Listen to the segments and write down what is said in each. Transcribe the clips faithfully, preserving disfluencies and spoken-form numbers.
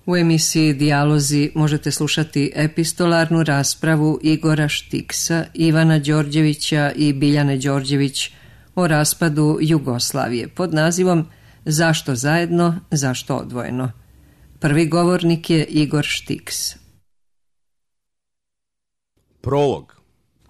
U emisiji Dijalozi možete slušati epistolarnu raspravu Igora Štiksa, Ivana Đorđevića i Biljane Đorđević o raspadu Jugoslavije pod nazivom Zašto zajedno, zašto odvojeno. Prvi govornik je Igor Štiks. Prolog.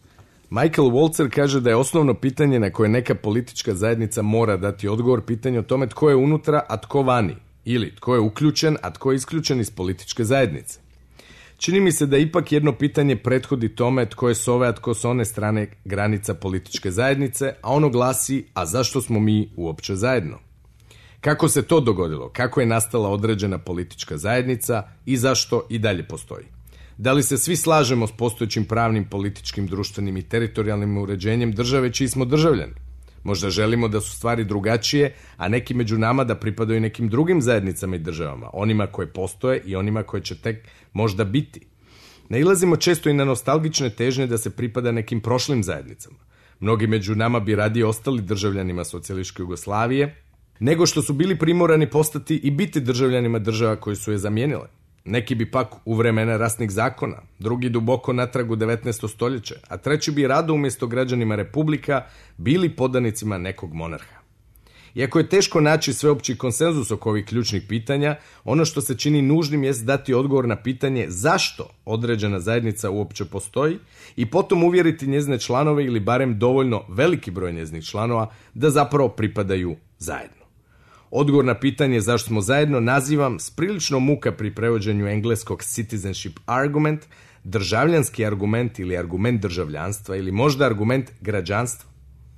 Michael Walzer kaže da je osnovno pitanje na koje neka politička zajednica mora dati odgovor pitanje o tome tko je unutra, a tko vani, ili tko je uključen, a tko je isključen iz političke zajednice. Čini mi se da ipak jedno pitanje prethodi tome tko je s ove, a tko s one strane granica političke zajednice, a ono glasi, a zašto smo mi uopće zajedno? Kako se to dogodilo? Kako je nastala određena politička zajednica i zašto i dalje postoji? Da li se svi slažemo s postojećim pravnim, političkim, društvenim i teritorijalnim uređenjem države čiji smo državljani? Možda želimo da su stvari drugačije, a neki među nama da pripadaju nekim drugim zajednicama i državama, onima koje postoje i onima koje će tek možda biti. Nailazimo često i na nostalgične težnje da se pripada nekim prošlim zajednicama. Mnogi među nama bi radije ostali državljanima socijalističke Jugoslavije, nego što su bili primorani postati i biti državljanima država koje su je zamijenile. Neki bi pak u vremena rasnih zakona, drugi duboko natrag u devetnaesto stoljeće, a treći bi rado umjesto građanima republika bili podanicima nekog monarha. Iako je teško naći sveopći konsenzus oko ovih ključnih pitanja, ono što se čini nužnim jest dati odgovor na pitanje zašto određena zajednica uopće postoji i potom uvjeriti njezine članove ili barem dovoljno veliki broj njezinih članova da zapravo pripadaju zajedno. Odgovor na pitanje zašto smo zajedno nazivam s prilično muka pri prevođenju engleskog citizenship argument, državljanski argument ili argument državljanstva ili možda argument građanstva.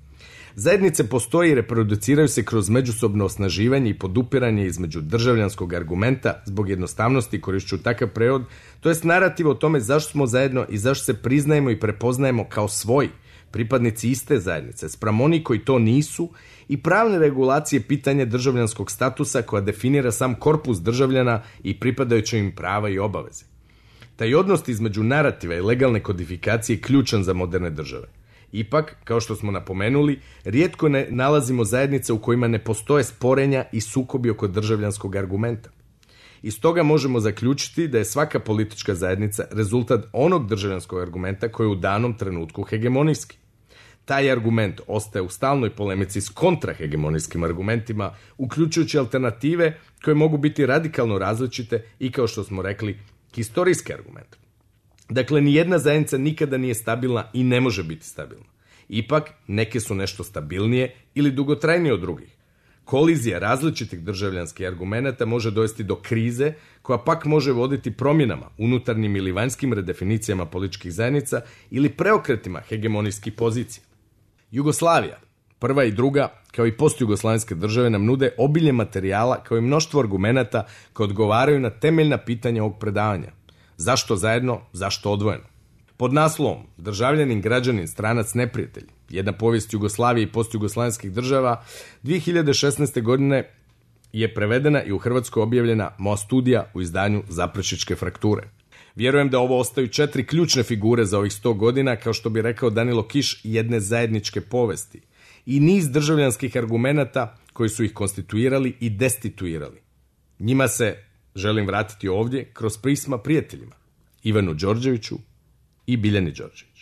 Zajednice postoje i reproduciraju se kroz međusobno osnaživanje i podupiranje između državljanskog argumenta zbog jednostavnosti korišću takav prevod, to jest narativ o tome zašto smo zajedno i zašto se priznajemo i prepoznajemo kao svoji, pripadnici iste zajednice, spram oni koji to nisu i pravne regulacije pitanja državljanskog statusa koja definira sam korpus državljana i pripadajuće im prava i obaveze. Taj odnos između narativa i legalne kodifikacije je ključan za moderne države. Ipak, kao što smo napomenuli, rijetko ne nalazimo zajednice u kojima ne postoje sporenja i sukobi oko državljanskog argumenta. Iz toga možemo zaključiti da je svaka politička zajednica rezultat onog državljanskog argumenta koji je u danom trenutku hegemonijski. Taj argument ostaje u stalnoj polemici s kontrahegemonijskim argumentima, uključujući alternative koje mogu biti radikalno različite i, kao što smo rekli, historijski argument. Dakle, nijedna zajednica nikada nije stabilna i ne može biti stabilna. Ipak, neke su nešto stabilnije ili dugotrajnije od drugih. Kolizija različitih državljanskih argumenata može dovesti do krize, koja pak može voditi promjenama, unutarnjim ili vanjskim redefinicijama političkih zajednica ili preokretima hegemonijskih pozicija. Jugoslavija, prva i druga, kao i postjugoslavenske države, nam nude obilje materijala kao i mnoštvo argumenata koje odgovaraju na temeljna pitanja ovog predavanja. Zašto zajedno, zašto odvojeno? Pod naslovom Državljanin, građanin, stranac, neprijatelj, jedna povijest Jugoslavije i postjugoslavenskih država, dvije hiljade šesnaeste. godine je prevedena i u Hrvatskoj objavljena moja studija u izdanju Zaprešićke frakture. Vjerujem da ovo ostaju četiri ključne figure za ovih sto godina, kao što bi rekao Danilo Kiš, jedne zajedničke povesti i niz državljanskih argumenata koji su ih konstituirali i destituirali. Njima se želim vratiti ovdje kroz pisma prijateljima, Ivanu Đorđeviću i Biljani Đorđević.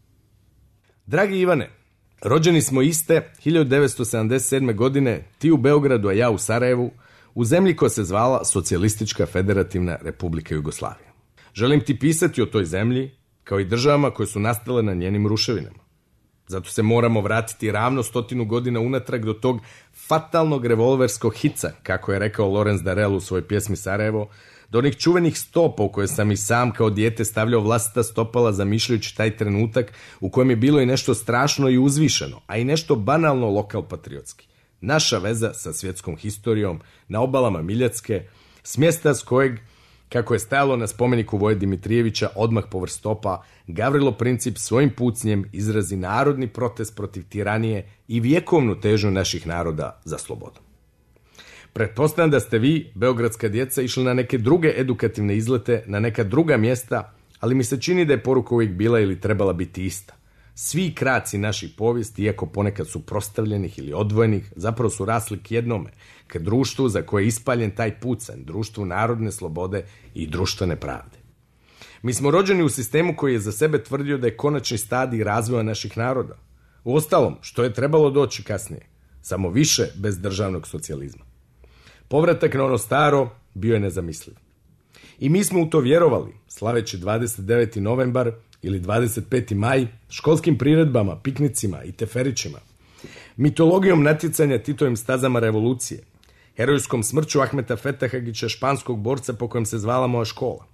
Dragi Ivane, rođeni smo iste hiljadu devetsto sedamdeset sedme. godine, ti u Beogradu, a ja u Sarajevu, u zemlji koja se zvala Socijalistička federativna republika Jugoslavija. Želim ti pisati o toj zemlji, kao i državama koje su nastale na njenim ruševinama. Zato se moramo vratiti ravno stotinu godina unatrag do tog fatalnog revolverskog hica, kako je rekao Lorenz Darel u svojoj pjesmi Sarajevo, do onih čuvenih stopa u koje sam i sam kao dijete stavljao vlastita stopala zamišljajući taj trenutak u kojem je bilo i nešto strašno i uzvišeno, a i nešto banalno lokal patriotski. Naša veza sa svjetskom historijom na obalama Miljacke, s mjesta s kojeg, kako je stajalo na spomeniku Voje Dimitrijevića odmah povrh stopa, Gavrilo Princip svojim pucnjem izrazi narodni protest protiv tiranije i vjekovnu težnju naših naroda za slobodom. Pretpostavljam da ste vi, beogradska djeca, išli na neke druge edukativne izlete, na neka druga mjesta, ali mi se čini da je poruka uvijek bila ili trebala biti ista. Svi kraci naših povijesti, iako ponekad suprotstavljenih ili odvojenih, zapravo su rasli k jednome, k društvu za koje je ispaljen taj pucanj, društvu narodne slobode i društvene pravde. Mi smo rođeni u sistemu koji je za sebe tvrdio da je konačni stadij razvoja naših naroda. Uostalom, što je trebalo doći kasnije? Samo više bez državnog socijalizma. Povratak na ono staro bio je nezamisliv. I mi smo u to vjerovali, slaveći dvadeset deveti novembar ili dvadeset peti maj, školskim priredbama, piknicima i teferićima, mitologijom natjecanja Titovim stazama revolucije, herojskom smrću Ahmeta Fetahagića, španskog borca po kojem se zvala moja škola.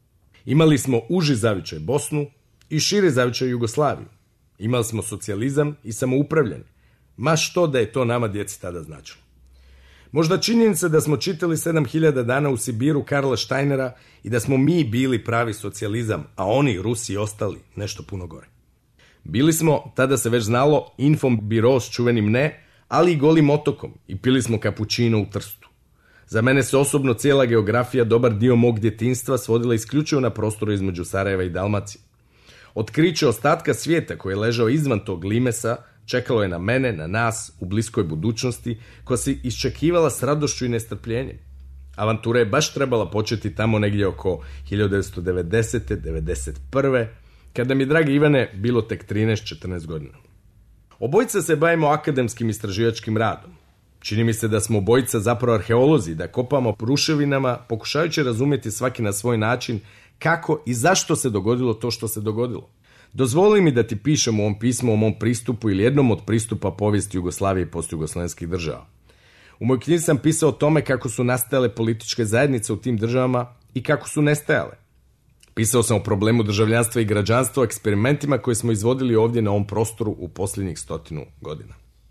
Imali smo uži zavičaj Bosnu i širi zavičaj Jugoslaviju. Imali smo socijalizam i samoupravljanje. Ma što da je to nama djeci tada značilo. Možda činjenica da smo čitali sedam hiljada dana u Sibiru Karla Steinera i da smo mi bili pravi socijalizam, a oni, Rusi, ostali nešto puno gore. Bili smo, tada se već znalo, infobiro s čuvenim ne, ali i golim otokom i pili smo kapućino u Trstu. Za mene se osobno cijela geografija, dobar dio mog djetinjstva, svodila isključivo na prostoru između Sarajeva i Dalmacije. Otkriće ostatka svijeta koji je ležao izvan tog limesa čekalo je na mene, na nas, u bliskoj budućnosti, koja se iščekivala s radošću i nestrpljenjem. Avantura je baš trebala početi tamo negdje oko hiljadu devetsto devedesete. devedeset prve. kada mi, dragi Ivane, bilo tek trinaest četrnaest godina. Obojica se bavimo akademskim istraživačkim radom. Čini mi se da smo obojica zapravo arheolozi, da kopamo po ruševinama, pokušajući razumjeti svaki na svoj način kako i zašto se dogodilo to što se dogodilo. Dozvoli mi da ti pišem u ovom pismu o mom pristupu ili jednom od pristupa povijesti Jugoslavije i postjugoslavenskih država. U mojoj knjizi sam pisao o tome kako su nastajale političke zajednice u tim državama i kako su nestajale. Pisao sam o problemu državljanstva i građanstva, o eksperimentima koje smo izvodili ovdje na ovom prostoru u posljednjih stotinu godina.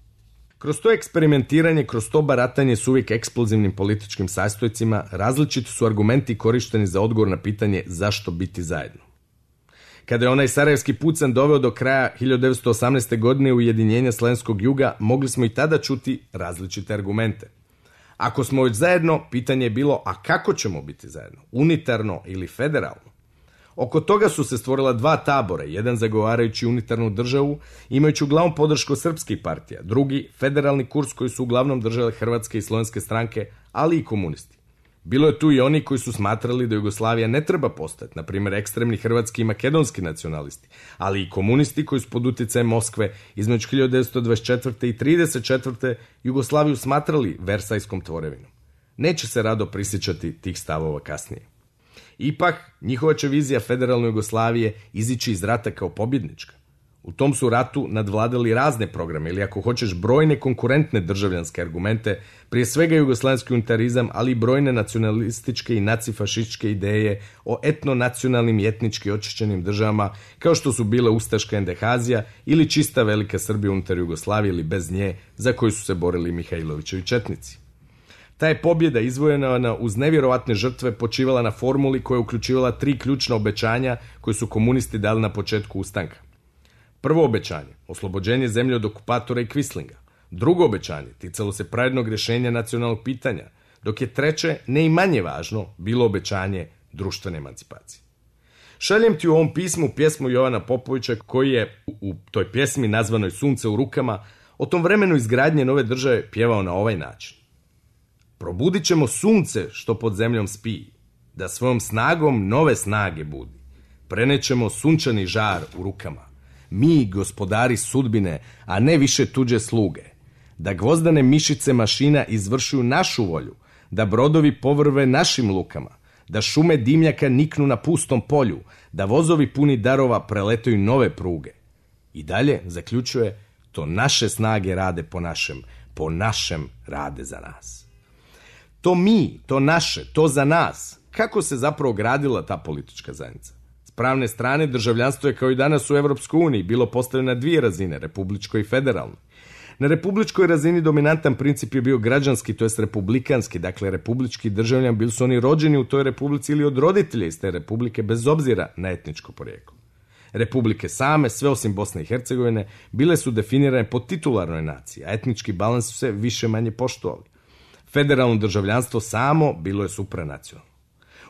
Kroz to eksperimentiranje, kroz to baratanje s uvijek eksplozivnim političkim sastojcima, različiti su argumenti korišteni za odgovor na pitanje zašto biti zajedno. Kada je onaj sarajevski pucanj doveo do kraja hiljadu devetsto osamnaeste. godine ujedinjenja Slovenskog juga, mogli smo i tada čuti različite argumente. Ako smo već zajedno, pitanje je bilo, a kako ćemo biti zajedno? Unitarno ili federalno? Oko toga su se stvorila dva tabora, jedan zagovarajući unitarnu državu, imajući uglavnom podršku srpskih partija, drugi federalni kurs koji su uglavnom držale hrvatske i slovenske stranke, ali i komunisti. Bilo je tu i oni koji su smatrali da Jugoslavija ne treba postati, na primjer ekstremni hrvatski i makedonski nacionalisti, ali i komunisti koji su pod utjecajem Moskve između hiljadu devetsto dvadeset četvrte. i trideset četvrte. Jugoslaviju smatrali versajskom tvorevinom. Neće se rado prisjećati tih stavova kasnije. Ipak, njihova će vizija federalne Jugoslavije izići iz rata kao pobjednička. U tom su ratu nadvladali razne programe ili, ako hoćeš, brojne konkurentne državljanske argumente, prije svega jugoslavenski unitarizam, ali i brojne nacionalističke i nacifašističke ideje o etno-nacionalnim i etnički očišćenim državama, kao što su bile ustaška Endehazija ili čista velika Srbija unutar Jugoslavije ili bez nje, za koju su se borili Mihajlovićevi četnici. Ta je pobjeda izvojena uz nevjerovatne žrtve počivala na formuli koja je uključivala tri ključna obećanja koje su komunisti dali na početku ustanka. Prvo obećanje, oslobođenje zemlje od okupatora i kvislinga. Drugo obećanje, ticalo se pravednog rješenja nacionalnog pitanja, dok je treće, ne i manje važno, bilo obećanje društvene emancipacije. Šaljem ti u ovom pismu pjesmu Jovana Popovića, koji je u toj pjesmi nazvanoj Sunce u rukama o tom vremenu izgradnje nove države pjevao na ovaj način. Probudit ćemo sunce što pod zemljom spi, da svojom snagom nove snage budi. Prenećemo sunčani žar u rukama. Mi, gospodari sudbine, a ne više tuđe sluge. Da gvozdane mišice mašina izvršuju našu volju, da brodovi povrve našim lukama, da šume dimljaka niknu na pustom polju, da vozovi puni darova preletaju nove pruge. I dalje zaključuje, to naše snage rade po našem, po našem rade za nas. To mi, to naše, to za nas, kako se zapravo gradila ta politička zajednica? S pravne strane, državljanstvo je kao i danas u Europskoj uniji bilo postavljeno na dvije razine, republičkoj i federalnoj. Na republičkoj razini dominantan princip je bio građanski, to jest republikanski, dakle republički državljan bili su oni rođeni u toj republici ili od roditelja iz te republike bez obzira na etničko porijeklo. Republike same, sve osim Bosne i Hercegovine, bile su definirane po titularnoj naciji, a etnički balans su se više manje poštovali. Federalno državljanstvo samo bilo je supranacionalno.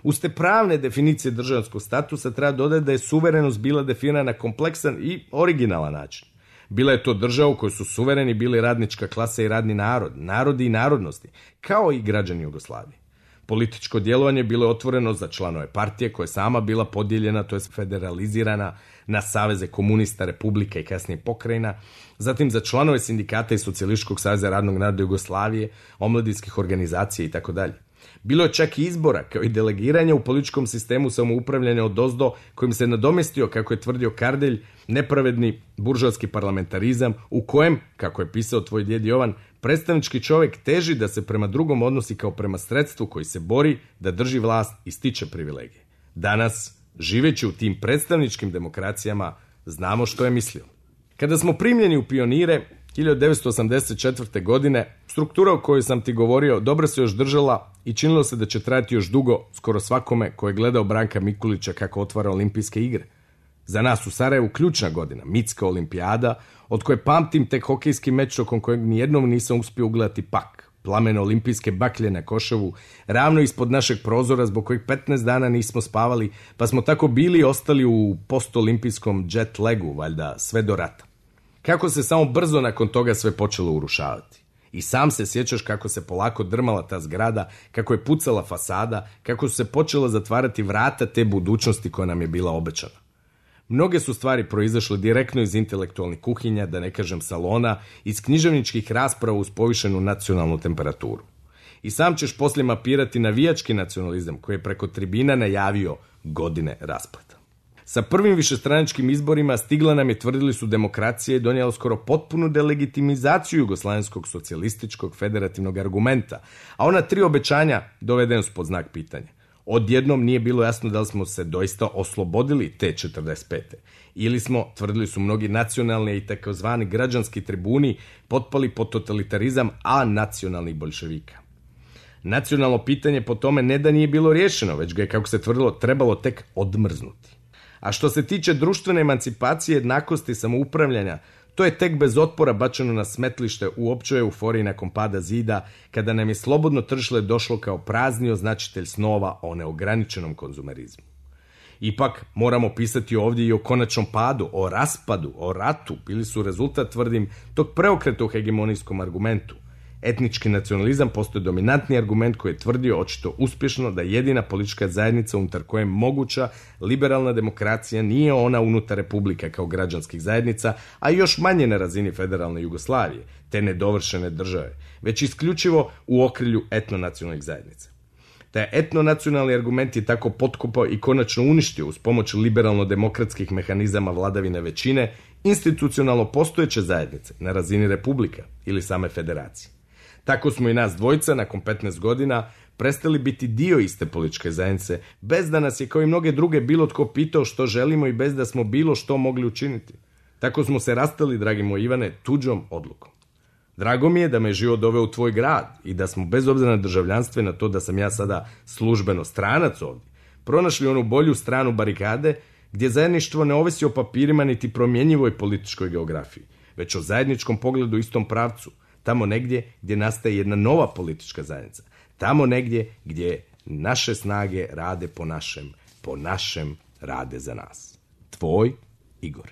Uz te pravne definicije državnog statusa treba dodati da je suverenost bila definirana na kompleksan i originalan način. Bila je to država u kojoj su suvereni bili radnička klasa i radni narod, narodi i narodnosti, kao i građani Jugoslavije. Političko djelovanje bilo je otvoreno za članove partije koja je sama bila podijeljena, to je federalizirana na saveze komunista, republika i kasnije pokrajina, zatim za članove sindikata i Socijalističkog saveza radnog naroda Jugoslavije, omladinskih organizacija itd. Bilo je čak i izbora, kao i delegiranja u političkom sistemu samoupravljanja odozdo, kojim se nadomjestio, kako je tvrdio Kardelj, nepravedni buržoatski parlamentarizam u kojem, kako je pisao tvoj djed Jovan, predstavnički čovjek teži da se prema drugom odnosi kao prema sredstvu koji se bori da drži vlast i stiče privilegije. Danas, živeći u tim predstavničkim demokracijama, znamo što je mislio. Kada smo primljeni u pionire hiljadu devetsto osamdeset četvrte. godine, struktura o kojoj sam ti govorio dobro se još držala i činilo se da će trajati još dugo, skoro svakome ko je gledao Branka Mikulića kako otvara olimpijske igre. Za nas u Sarajevu ključna godina, mitska olimpijada, od koje pamtim tek hokejski meč tokom kojeg nijednom nisam uspio ugledati pak. Plamene olimpijske baklje na Koševu, ravno ispod našeg prozora zbog kojih petnaest dana nismo spavali, pa smo tako bili i ostali u postolimpijskom jet lagu, valjda sve do rata. Kako se samo brzo nakon toga sve počelo urušavati. I sam se sjećaš kako se polako drmala ta zgrada, kako je pucala fasada, kako su se počela zatvarati vrata te budućnosti koja nam je bila obećana. Mnoge su stvari proizašle direktno iz intelektualnih kuhinja, da ne kažem salona, iz književničkih rasprava uz povišenu nacionalnu temperaturu. I sam ćeš poslije mapirati navijački nacionalizam koji je preko tribina najavio godine raspleta. Sa prvim višestranačkim izborima stigla nam je, tvrdili su, demokracija i donijela skoro potpunu delegitimizaciju jugoslavenskog socijalističkog federativnog argumenta, a ona tri obećanja dovedena su pod znak pitanja. Odjednom nije bilo jasno da li smo se doista oslobodili te četrdeset pete. Ili smo, tvrdili su mnogi nacionalni i takozvani građanski tribuni, potpali pod totalitarizam a nacionalnih boljševika. Nacionalno pitanje po tome ne da nije bilo riješeno, već ga je, kako se tvrdilo, trebalo tek odmrznuti. A što se tiče društvene emancipacije, jednakosti i samoupravljanja, to je tek bez otpora bačeno na smetlište u općoj euforiji nakon pada zida, kada nam je slobodno tržište došlo kao prazni označitelj snova o neograničenom konzumerizmu. Ipak moramo pisati ovdje i o konačnom padu, o raspadu, o ratu, bili su rezultat, tvrdim, tog preokreta u hegemonijskom argumentu. Etnički nacionalizam postoje dominantni argument koji je tvrdio očito uspješno da jedina politička zajednica unutar koje je moguća liberalna demokracija nije ona unutar republika kao građanskih zajednica, a još manje na razini federalne Jugoslavije, te nedovršene države, već isključivo u okrilju etnonacionalnih zajednica. Taj etnonacionalni argument je tako potkopao i konačno uništio uz pomoć liberalno-demokratskih mehanizama vladavine većine institucionalno postojeće zajednice na razini republika ili same federacije. Tako smo i nas dvojica nakon petnaest godina prestali biti dio iste političke zajednice, bez da nas je kao i mnoge druge bilo tko pitao što želimo i bez da smo bilo što mogli učiniti. Tako smo se rastali, dragi moj Ivane, tuđom odlukom. Drago mi je da me život doveo u tvoj grad i da smo, bez obzira na državljanstvo i na to da sam ja sada službeno stranac ovdje, pronašli onu bolju stranu barikade gdje zajedništvo ne ovisi o papirima niti promjenjivoj političkoj geografiji, već o zajedničkom pogledu u istom pravcu, tamo negdje gdje nastaje jedna nova politička zajednica, tamo negdje gdje naše snage rade po našem, po našem rade za nas. Tvoj Igor.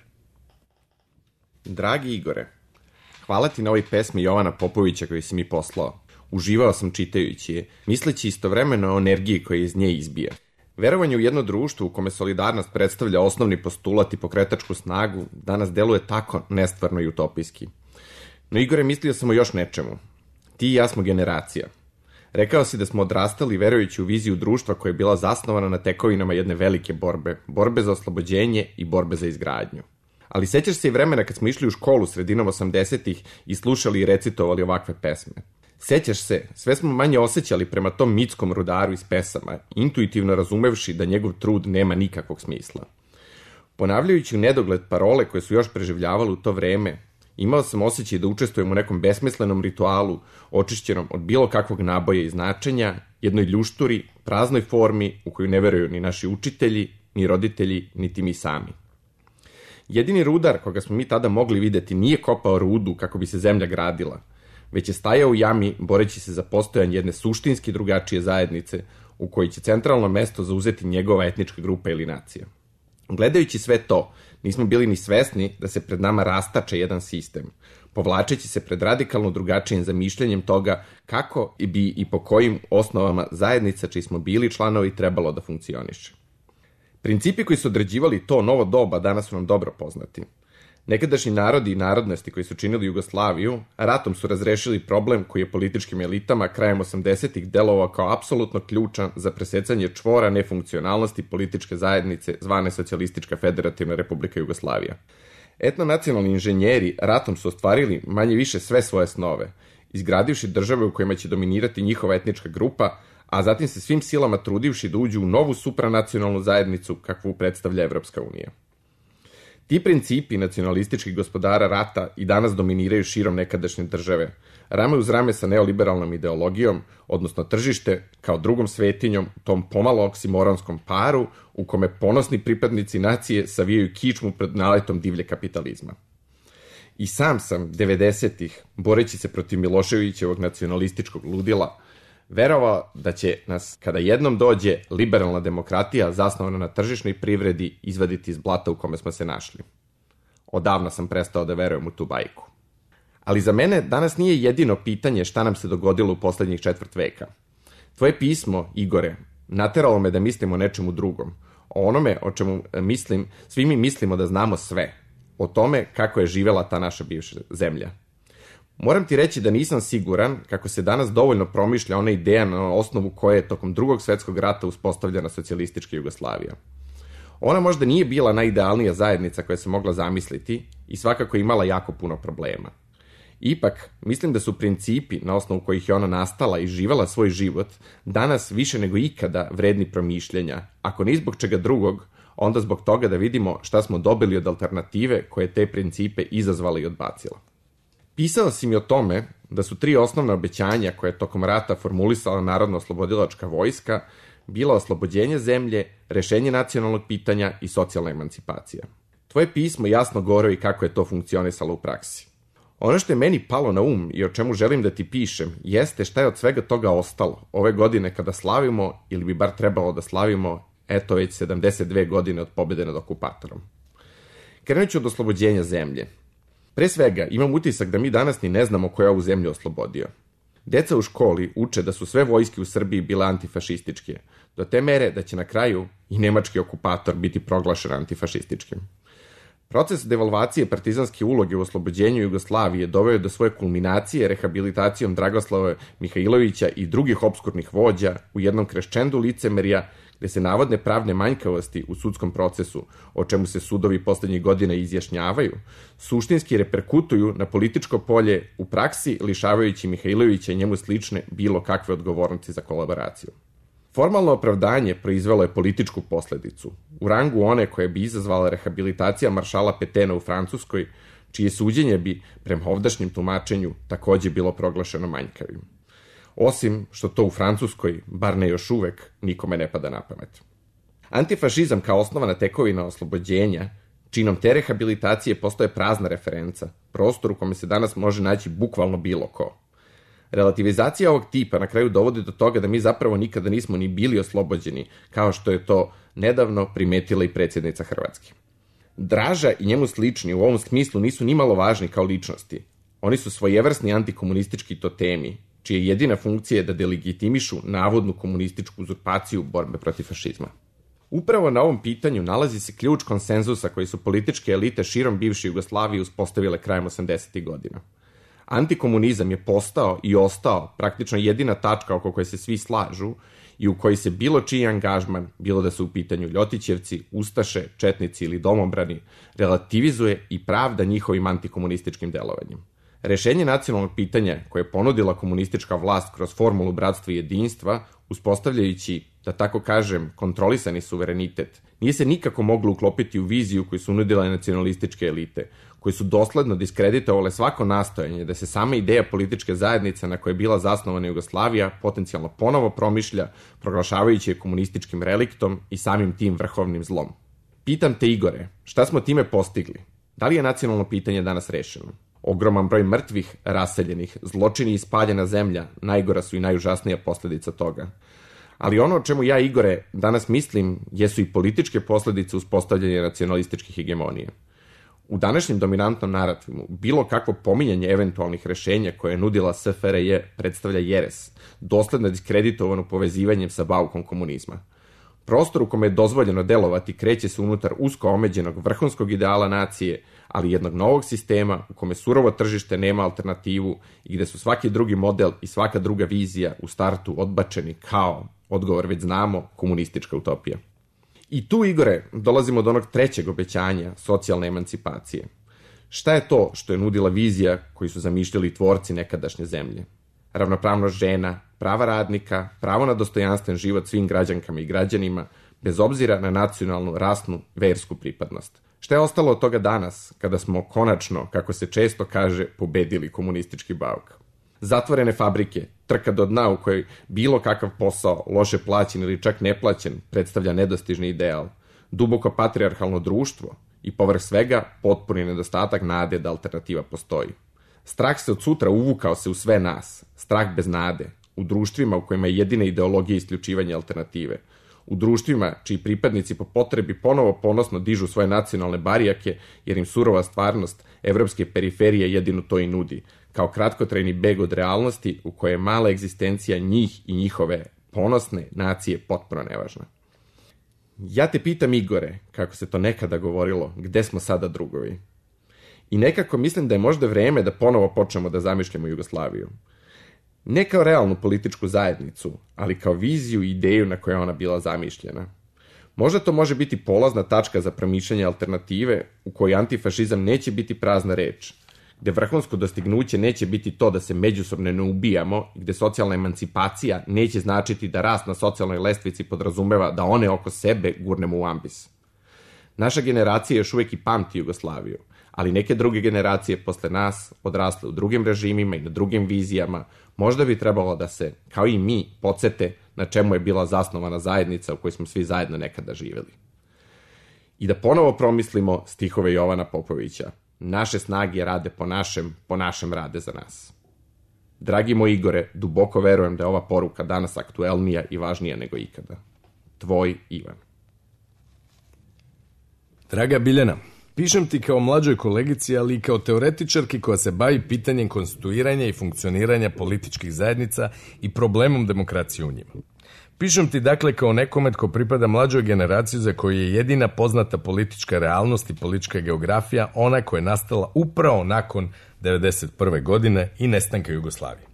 Dragi Igore, hvala ti na ovoj pesmi Jovana Popovića koju si mi poslao. Uživao sam čitajući je, misleći istovremeno o energiji koja iz nje izbija. Verovanje u jedno društvo u kome solidarnost predstavlja osnovni postulat i pokretačku snagu danas deluje tako nestvarno i utopijski. No Igore, mislio sam o još nečemu. Ti i ja smo generacija. Rekao si da smo odrastali verujući u viziju društva koja je bila zasnovana na tekovinama jedne velike borbe, borbe za oslobođenje i borbe za izgradnju. Ali sećaš se i vremena kad smo išli u školu sredinom osamdesetih i slušali i recitovali ovakve pesme. Sećaš se, sve smo manje osjećali prema tom mitskom rudaru iz pesama, intuitivno razumevši da njegov trud nema nikakvog smisla. Ponavljajući u nedogled parole koje su još preživljavale u to vreme, imao sam osjećaj da učestvujem u nekom besmislenom ritualu, očišćenom od bilo kakvog naboja i značenja, jednoj ljušturi, praznoj formi u koju ne veruju ni naši učitelji, ni roditelji, niti mi sami. Jedini rudar koga smo mi tada mogli videti nije kopao rudu kako bi se zemlja gradila, već je stajao u jami boreći se za postojanje jedne suštinski drugačije zajednice u kojoj će centralno mesto zauzeti njegova etnička grupa ili nacija. Gledajući sve to, nismo bili ni svesni da se pred nama rastače jedan sistem, povlačeći se pred radikalno drugačijim zamišljanjem toga kako bi i po kojim osnovama zajednica čiji smo bili članovi trebalo da funkcioniše. Principi koji su određivali to novo doba danas su nam dobro poznati. Nekadašnji narodi i narodnosti koji su činili Jugoslaviju, ratom su razrešili problem koji je političkim elitama krajem osamdesetih delovao kao apsolutno ključan za presecanje čvora nefunkcionalnosti političke zajednice zvane Socijalistička federativna republika Jugoslavija. Etnonacionalni inženjeri ratom su ostvarili manje više sve svoje snove, izgradivši države u kojima će dominirati njihova etnička grupa, a zatim se svim silama trudivši da uđu u novu supranacionalnu zajednicu kakvu predstavlja Evropska unija. Ti principi nacionalističkih gospodara rata i danas dominiraju širom nekadašnje države, rame uz rame sa neoliberalnom ideologijom, odnosno tržište kao drugom svetinjom, tom pomalo oksimoronskom paru u kome ponosni pripadnici nacije savijaju kičmu pred naletom divlje kapitalizma. I sam sam devedesetih, boreći se protiv Miloševićevog nacionalističkog ludila, verovao da će nas, kada jednom dođe liberalna demokratija zasnovana na tržišnoj privredi, izvaditi iz blata u kome smo se našli. Odavno sam prestao da verujem u tu bajku. Ali za mene danas nije jedino pitanje šta nam se dogodilo u poslednjih četvrt veka. Tvoje pismo, Igore, nateralo me da mislim o nečemu drugom, o onome o čemu mislim, svi mi mislimo da znamo sve, o tome kako je živela ta naša bivša zemlja. Moram ti reći da nisam siguran kako se danas dovoljno promišlja ona ideja na osnovu koje je tokom drugog svetskog rata uspostavljena socijalistička Jugoslavija. Ona možda nije bila najidealnija zajednica koja se mogla zamisliti i svakako imala jako puno problema. Ipak, mislim da su principi na osnovu kojih je ona nastala i živela svoj život danas više nego ikada vredni promišljenja, ako ni zbog čega drugog, onda zbog toga da vidimo šta smo dobili od alternative koje te principe izazvala i odbacila. Pisao si mi o tome da su tri osnovna obećanja koje je tokom rata formulisala Narodno-oslobodilačka vojska bila oslobođenje zemlje, rešenje nacionalnog pitanja i socijalna emancipacija. Tvoje pismo jasno govori kako je to funkcionisalo u praksi. Ono što je meni palo na um i o čemu želim da ti pišem jeste šta je od svega toga ostalo ove godine kada slavimo, ili bi bar trebalo da slavimo, eto već sedamdeset dve godine od pobjede nad okupatorom. Krenut ću od oslobođenja zemlje. Pre svega, imam utisak da mi danas ni ne znamo ko je ovu zemlju oslobodio. Deca u školi uče da su sve vojske u Srbiji bile antifašističke, do te mere da će na kraju i nemački okupator biti proglašen antifašističkim. Proces devalvacije partizanske uloge u oslobođenju Jugoslavije doveo do svoje kulminacije rehabilitacijom Dragoslava Mihajlovića i drugih opskurnih vođa u jednom kreščendu licemerja gde se navodne pravne manjkavosti u sudskom procesu, o čemu se sudovi poslednjih godina izjašnjavaju, suštinski reperkutuju na političko polje u praksi, lišavajući Mihajlovića i njemu slične bilo kakve odgovornosti za kolaboraciju. Formalno opravdanje proizvelo je političku posledicu, u rangu one koje bi izazvala rehabilitacija maršala Petena u Francuskoj, čije suđenje bi, prema ovdašnjem tumačenju, takođe bilo proglašeno manjkavim. Osim što to u Francuskoj, bar ne još uvek, nikome ne pada na pamet. Antifašizam kao osnovana tekovina oslobođenja, činom te rehabilitacije postoje prazna referenca, prostor u kome se danas može naći bukvalno bilo ko. Relativizacija ovog tipa na kraju dovodi do toga da mi zapravo nikada nismo ni bili oslobođeni, kao što je to nedavno primetila i predsjednica Hrvatske. Draža i njemu slični u ovom smislu nisu ni malo važni kao ličnosti. Oni su svojevrsni antikomunistički totemi, čija jedina funkcija je da delegitimišu navodnu komunističku uzurpaciju borbe protiv fašizma. Upravo na ovom pitanju nalazi se ključ konsenzusa koji su političke elite širom bivše Jugoslavije uspostavile krajem osamdesetih godina. Antikomunizam je postao i ostao praktično jedina tačka oko koje se svi slažu i u kojoj se bilo čiji angažman, bilo da su u pitanju Ljotićevci, Ustaše, Četnici ili domobrani, relativizuje i pravda njihovim antikomunističkim delovanjem. Rešenje nacionalnog pitanja koje je ponudila komunistička vlast kroz formulu bratstva i jedinstva, uspostavljajući, da tako kažem, kontrolisani suverenitet, nije se nikako moglo uklopiti u viziju koju su nudile nacionalističke elite, koji su dosledno diskreditovale svako nastojanje da se sama ideja političke zajednice na kojoj je bila zasnovana Jugoslavija potencijalno ponovo promišlja, proglašavajući je komunističkim reliktom i samim tim vrhovnim zlom. Pitam te, Igore, šta smo time postigli? Da li je nacionalno pitanje danas rešeno? Ogroman broj mrtvih, raseljenih, zločini i spaljena zemlja najgora su i najužasnija posledica toga. Ali ono o čemu ja, Igore, danas mislim jesu i političke posledice uspostavljanja nacionalističkih hegemonija. U današnjem dominantnom narativu bilo kakvo pominjanje eventualnih rešenja koje je nudila S F R J predstavlja jeres, dosledno diskreditovano povezivanjem sa baukom komunizma. Prostor u kome je dozvoljeno delovati kreće se unutar usko omeđenog vrhunskog ideala nacije, ali jednog novog sistema u kome surovo tržište nema alternativu i gde su svaki drugi model i svaka druga vizija u startu odbačeni kao, odgovor već znamo, komunistička utopija. I tu, Igore, dolazimo do onog trećeg obećanja socijalne emancipacije. Šta je to što je nudila vizija koju su zamišljali tvorci nekadašnje zemlje? Ravnopravnost žena, prava radnika, pravo na dostojanstven život svim građankama i građanima, bez obzira na nacionalnu, rasnu, versku pripadnost. Šta je ostalo od toga danas, kada smo konačno, kako se često kaže, pobedili komunistički bauk? Zatvorene fabrike, trka do dna u kojoj bilo kakav posao, loše plaćen ili čak neplaćen, predstavlja nedostižni ideal, duboko patrijarhalno društvo i povrh svega potpuni nedostatak nade da alternativa postoji. Strah se od sutra uvukao se u sve nas, strah bez nade, u društvima u kojima je jedina ideologija isključivanje alternative, u društvima čiji pripadnici po potrebi ponovo ponosno dižu svoje nacionalne barijake jer im surova stvarnost evropske periferije jedino to i nudi, kao kratkotrajni beg od realnosti u kojoj je mala egzistencija njih i njihove ponosne nacije potpuno nevažna. Ja te pitam, Igore, kako se to nekada govorilo, gde smo sada drugovi? I nekako mislim da je možda vreme da ponovo počnemo da zamišljamo Jugoslaviju. Ne kao realnu političku zajednicu, ali kao viziju i ideju na kojoj je ona bila zamišljena. Možda to može biti polazna tačka za promišljanje alternative u kojoj antifašizam neće biti prazna reč, gde vrhunsko dostignuće neće biti to da se međusobno ne ubijamo i gde socijalna emancipacija neće značiti da rast na socijalnoj lestvici podrazumeva da one oko sebe gurnemo u ambis. Naša generacija još uvijek i pamti Jugoslaviju, ali neke druge generacije posle nas odrasle u drugim režimima i na drugim vizijama, možda bi trebalo da se, kao i mi, podsete na čemu je bila zasnovana zajednica u kojoj smo svi zajedno nekada živjeli. I da ponovo promislimo stihove Jovana Popovića. Naše snage rade po našem, po našem rade za nas. Dragi moj Igore, duboko verujem da je ova poruka danas aktuelnija i važnija nego ikada. Tvoj Ivan. Draga Biljana, pišem ti kao mlađoj kolegici, ali i kao teoretičarki koja se bavi pitanjem konstituiranja i funkcioniranja političkih zajednica i problemom demokracije u njima. Pišem ti dakle kao nekome tko pripada mlađoj generaciji za koju je jedina poznata politička realnost i politička geografija ona koja je nastala upravo nakon devedeset prve godine i nestanka Jugoslavije.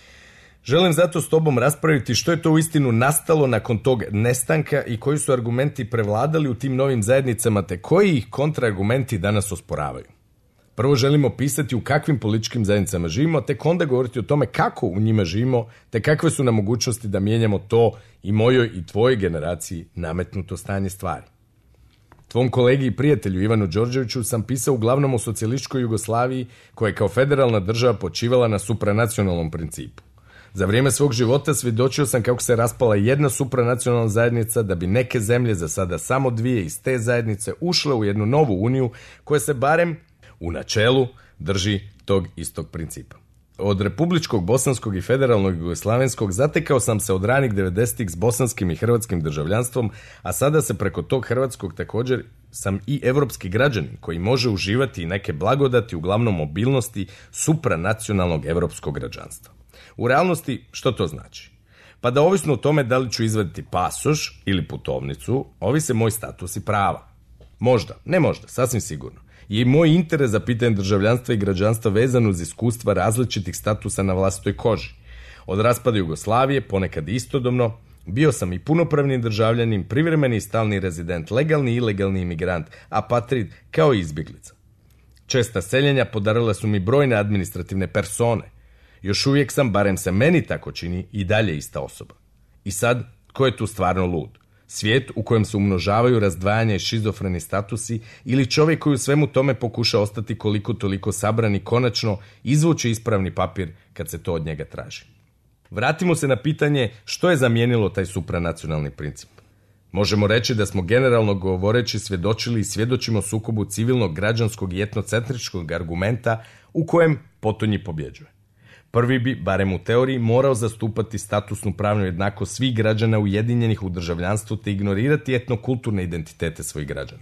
Želim zato s tobom raspraviti što je to uistinu nastalo nakon tog nestanka i koji su argumenti prevladali u tim novim zajednicama te koji ih kontraargumenti danas osporavaju. Prvo želimo opisati u kakvim političkim zajednicama živimo, tek onda govoriti o tome kako u njima živimo, te kakve su nam mogućnosti da mijenjamo to i mojoj i tvojoj generaciji nametnuto stanje stvari. Tvom kolegi i prijatelju Ivanu Đorđeviću sam pisao uglavnom o socijalističkoj Jugoslaviji koja je kao federalna država počivala na supranacionalnom principu. Za vrijeme svog života svjedočio sam kako se raspala jedna supranacionalna zajednica da bi neke zemlje, za sada samo dvije iz te zajednice, ušle u jednu novu uniju koja se barem u načelu drži tog istog principa. Od republičkog, bosanskog i federalnog jugoslavenskog zatekao sam se od ranih devedesetih s bosanskim i hrvatskim državljanstvom, a sada se preko tog hrvatskog također sam i evropski građanin koji može uživati neke blagodati, uglavnom mobilnosti supranacionalnog evropskog građanstva. U realnosti, što to znači? Pa da ovisno o tome da li ću izvaditi pasoš ili putovnicu, ovise moj status i prava. Možda, ne možda, sasvim sigurno. Je i moj interes za pitanje državljanstva i građanstva vezan uz iskustva različitih statusa na vlastitoj koži. Od raspada Jugoslavije, ponekad istodobno, bio sam i punopravni državljanin, privremeni i stalni rezident, legalni i ilegalni imigrant, apatrid kao i izbjeglica. Česta seljenja podarila su mi brojne administrativne persone. Još uvijek sam, barem se meni tako čini, i dalje ista osoba. I sad, ko je tu stvarno lud? Svijet u kojem se umnožavaju razdvajanja i šizofreni statusi ili čovjek koji u svemu tome pokuša ostati koliko toliko sabran i konačno izvući ispravni papir kad se to od njega traži. Vratimo se na pitanje što je zamijenilo taj supranacionalni princip. Možemo reći da smo generalno govoreći svjedočili i svjedočimo sukobu civilnog, građanskog i etnocentričkog argumenta u kojem potonji pobjeđuje. Prvi bi, barem u teoriji, morao zastupati statusnu pravnu jednakost svih građana ujedinjenih u državljanstvu te ignorirati etnokulturne identitete svojih građana.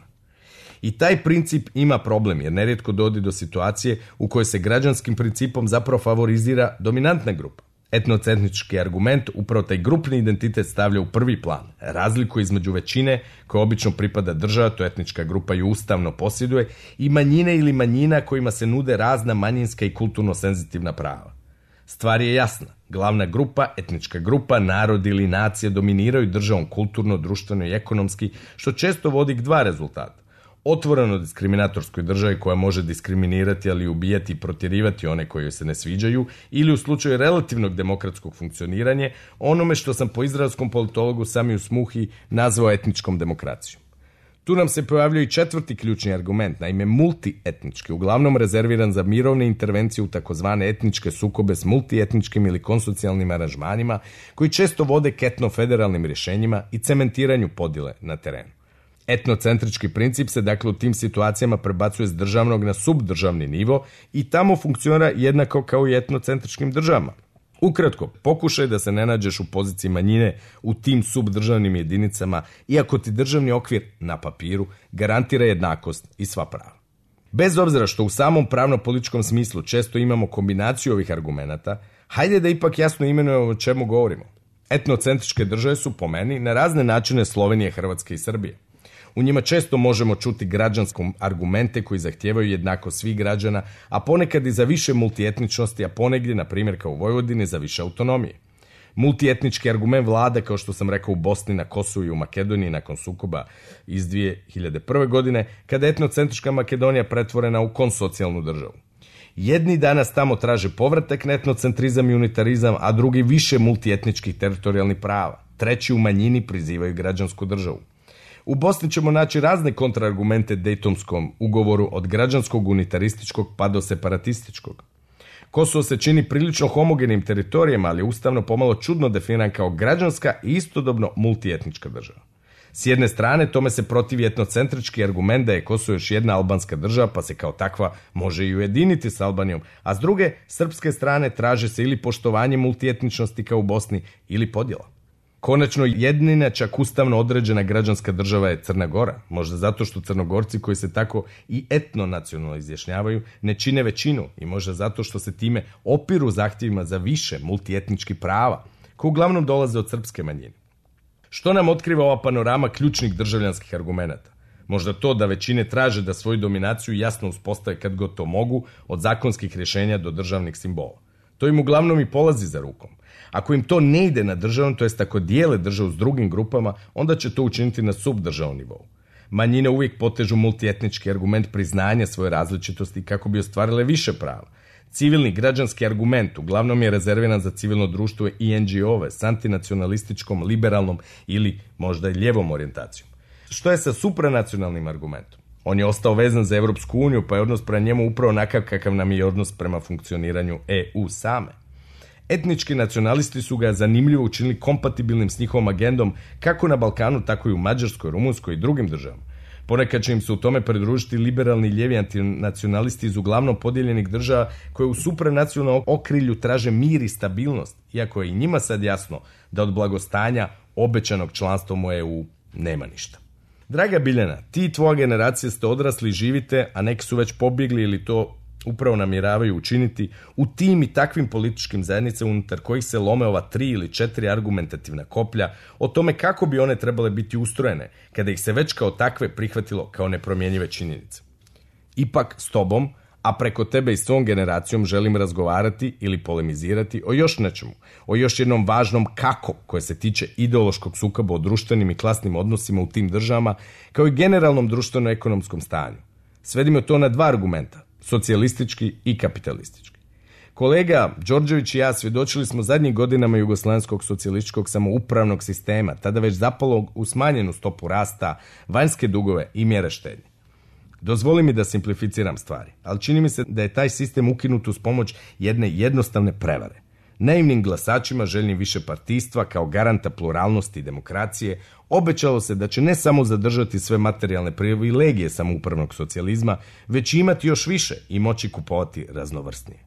I taj princip ima problem jer nerijetko dovodi do situacije u kojoj se građanskim principom zapravo favorizira dominantna grupa. Etnocentrički argument upravo taj grupni identitet stavlja u prvi plan. Razliku između većine koja obično pripada država, to etnička grupa ju ustavno posjeduje, i manjine ili manjina kojima se nude razna manjinska i kulturno senzitivna prava. Stvar je jasna. Glavna grupa, etnička grupa, narod ili nacija dominiraju državom kulturno, društveno i ekonomski, što često vodi k dva rezultata. Otvoreno diskriminatorskoj državi koja može diskriminirati, ali ubijati i protjerivati one koji joj se ne sviđaju, ili u slučaju relativnog demokratskog funkcioniranja onome što sam po izraelskom politologu Samiju Smuhi nazvao etničkom demokracijom. Tu nam se pojavljuje i četvrti ključni argument, naime multietnički, uglavnom rezerviran za mirovne intervencije u takozvane etničke sukobe s multietničkim ili konsocijalnim aranžmanima koji često vode k etnofederalnim rješenjima i cementiranju podjele na terenu. Etnocentrički princip se dakle u tim situacijama prebacuje s državnog na subdržavni nivo i tamo funkcionira jednako kao i etnocentričkim državama. Ukratko, pokušaj da se ne nađeš u poziciji manjine u tim subdržavnim jedinicama, iako ti državni okvir na papiru garantira jednakost i sva prava. Bez obzira što u samom pravno-političkom smislu često imamo kombinaciju ovih argumenata, hajde da ipak jasno imenujemo o čemu govorimo. Etnocentričke države su po meni na razne načine Slovenije, Hrvatske i Srbije. U njima često možemo čuti građanskom argumente koji zahtijevaju jednakost svih građana, a ponekad i za više multietničnosti, a ponegdje, na primjer kao u Vojvodini, za više autonomije. Multietnički argument vlada, kao što sam rekao, u Bosni, na Kosovu i u Makedoniji nakon sukoba iz dvije hiljade prve. godine, kada je etnocentrička Makedonija pretvorena u konsocijalnu državu. Jedni danas tamo traže povratak na etnocentrizam i unitarizam, a drugi više multietničkih teritorijalnih prava. Treći u manjini prizivaju građansku državu. U Bosni ćemo naći razne kontraargumente Dejtonskom ugovoru od građanskog unitarističkog pa do separatističkog. Kosovo se čini prilično homogenim teritorijem, ali je ustavno pomalo čudno definiran kao građanska i istodobno multietnička država. S jedne strane, tome se protivi etnocentrički argument da je Kosovo još jedna albanska država, pa se kao takva može i ujediniti s Albanijom, a s druge, srpske strane, traže se ili poštovanje multietničnosti kao u Bosni ili podjela. Konačno, jedina čak ustavno određena građanska država je Crna Gora, možda zato što Crnogorci koji se tako i etnonacionalno izjašnjavaju ne čine većinu i možda zato što se time opiru zahtjevima za više multietničkih prava, koji uglavnom dolaze od srpske manjine. Što nam otkriva ova panorama ključnih državljanskih argumenata? Možda to da većine traže da svoju dominaciju jasno uspostave kad god to mogu, od zakonskih rješenja do državnih simbola. To im uglavnom i polazi za rukom. Ako im to ne ide na državnom, to jest ako dijele državu s drugim grupama, onda će to učiniti na subdržavnom nivou. Manjine uvijek potežu multietnički argument priznanja svoje različitosti kako bi ostvarile više prava. Civilni građanski argument uglavnom je rezerviran za civilno društvo i en ge ove s antinacionalističkom, liberalnom ili možda i ljevom orijentacijom. Što je sa supranacionalnim argumentom? On je ostao vezan za Europsku uniju, pa je odnos prema njemu upravo onakav kakav nam je odnos prema funkcioniranju e u same. Etnički nacionalisti su ga zanimljivo učinili kompatibilnim s njihovom agendom kako na Balkanu, tako i u Mađarskoj, Rumunskoj i drugim državama. Ponekad će im se u tome pridružiti liberalni i lijevi antinacionalisti iz uglavnom podijeljenih država koje u supranacionalnom okrilju traže mir i stabilnost, iako je i njima sad jasno da od blagostanja obećanog članstvom u e u nema ništa. Draga Biljana, ti i tvoja generacija ste odrasli i živite, a neki su već pobjegli ili to upravo namjeravaju učiniti u tim i takvim političkim zajednicama unutar kojih se lome ova tri ili četiri argumentativna koplja o tome kako bi one trebale biti ustrojene kada ih se već kao takve prihvatilo kao nepromjenjive činjenice. Ipak s tobom, a preko tebe i s svom generacijom želim razgovarati ili polemizirati o još nečemu, o još jednom važnom kako koje se tiče ideološkog sukoba o društvenim i klasnim odnosima u tim državama kao i generalnom društveno-ekonomskom stanju. Svedimo to na dva argumenta, socijalistički i kapitalistički. Kolega Đorđević i ja svjedočili smo zadnjih godinama jugoslavenskog socijalističkog samoupravnog sistema, tada već zapalo u smanjenu stopu rasta, vanjske dugove i mjere štednje. Dozvoli mi da simplificiram stvari, ali čini mi se da je taj sistem ukinut uz pomoć jedne jednostavne prevare. Naivnim glasačima željnim više partijstva kao garanta pluralnosti i demokracije obećalo se da će ne samo zadržati sve materijalne privilegije samoupravnog socijalizma, već imati još više i moći kupovati raznovrsnije.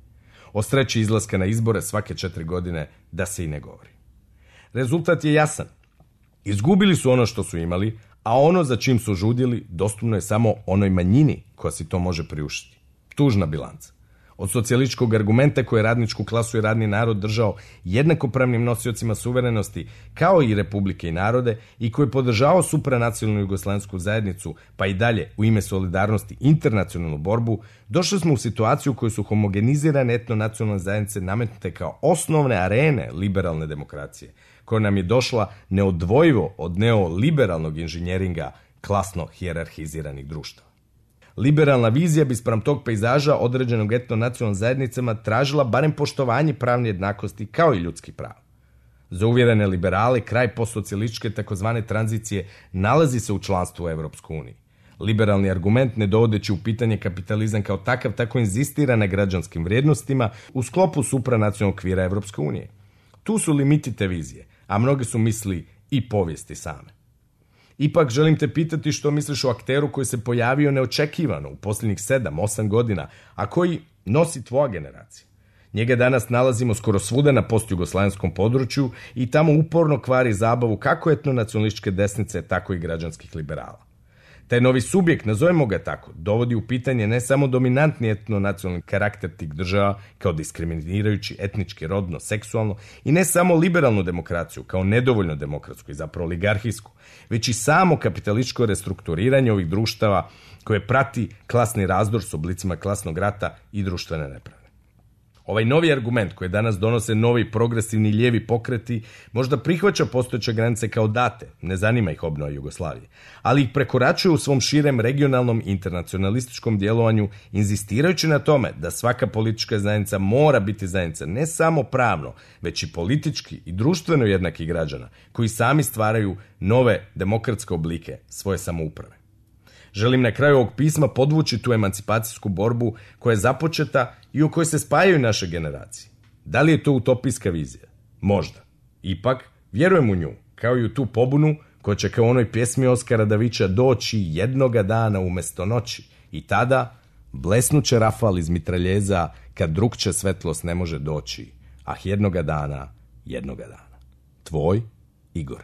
o sreći izlaska na izbore svake četiri godine da se i ne govori. Rezultat je jasan. Izgubili su ono što su imali, a ono za čim su žudili dostupno je samo onoj manjini koja si to može priuštiti. Tužna bilanca. Od socijalističkog argumenta koje je radničku klasu i radni narod držao jednakopravnim nosiocima suverenosti kao i republike i narode i koji je podržavao supranacionalnu jugoslavensku zajednicu pa i dalje u ime solidarnosti internacionalnu borbu, došli smo u situaciju u kojoj su homogenizirane etnonacionalne zajednice nametnute kao osnovne arene liberalne demokracije, koja nam je došla neodvojivo od neoliberalnog inženjeringa klasno hijerarhiziranih društava. Liberalna vizija bi spram tog pejzaža određenog etno-nacionalnim zajednicama tražila barem poštovanje pravne jednakosti kao i ljudskih prava. Za uvjerene liberale kraj postsocijalističke takozvane tranzicije nalazi se u članstvu u Evropskoj uniji. Liberalni argument, ne dovodeći u pitanje kapitalizam kao takav, tako inzistira na građanskim vrijednostima u sklopu supranacionalnog okvira Evropske unije. Tu su limiti te vizije, a mnoge su misli i povijesti same. Ipak želim te pitati što misliš o akteru koji se pojavio neočekivano u posljednjih sedam, osam godina, a koji nosi tvoja generacija. Njega danas nalazimo skoro svuda na postjugoslavenskom području i tamo uporno kvari zabavu kako etnonacionalističke desnice, tako i građanskih liberala. Taj novi subjekt, nazovemo ga tako, dovodi u pitanje ne samo dominantni etnonacionalni karakter tih država kao diskriminirajući etnički, rodno, seksualno i ne samo liberalnu demokraciju kao nedovoljno demokratsku i zapravo oligarhijsku, već i samo kapitalističko restrukturiranje ovih društava koje prati klasni razdor s oblicima klasnog rata i društvene nepravde. Ovaj novi argument koji danas donose novi progresivni lijevi pokreti možda prihvaća postojeće granice kao date, ne zanima ih obnova Jugoslavije, ali ih prekoračuje u svom širem regionalnom i internacionalističkom djelovanju, inzistirajući na tome da svaka politička zajednica mora biti zajednica ne samo pravno, već i politički i društveno jednakih građana koji sami stvaraju nove demokratske oblike svoje samouprave. Želim na kraju ovog pisma podvući tu emancipacijsku borbu koja je započeta i u kojoj se spajaju naše generacije. Da li je to utopijska vizija? Možda. Ipak, vjerujem u nju, kao i u tu pobunu koja će kao u onoj pjesmi Oskara Davića doći jednoga dana umjesto noći. I tada blesnuće rafal iz mitraljeza kad drugče svetlost ne može doći. Ah, jednoga dana, jednoga dana. Tvoj Igor.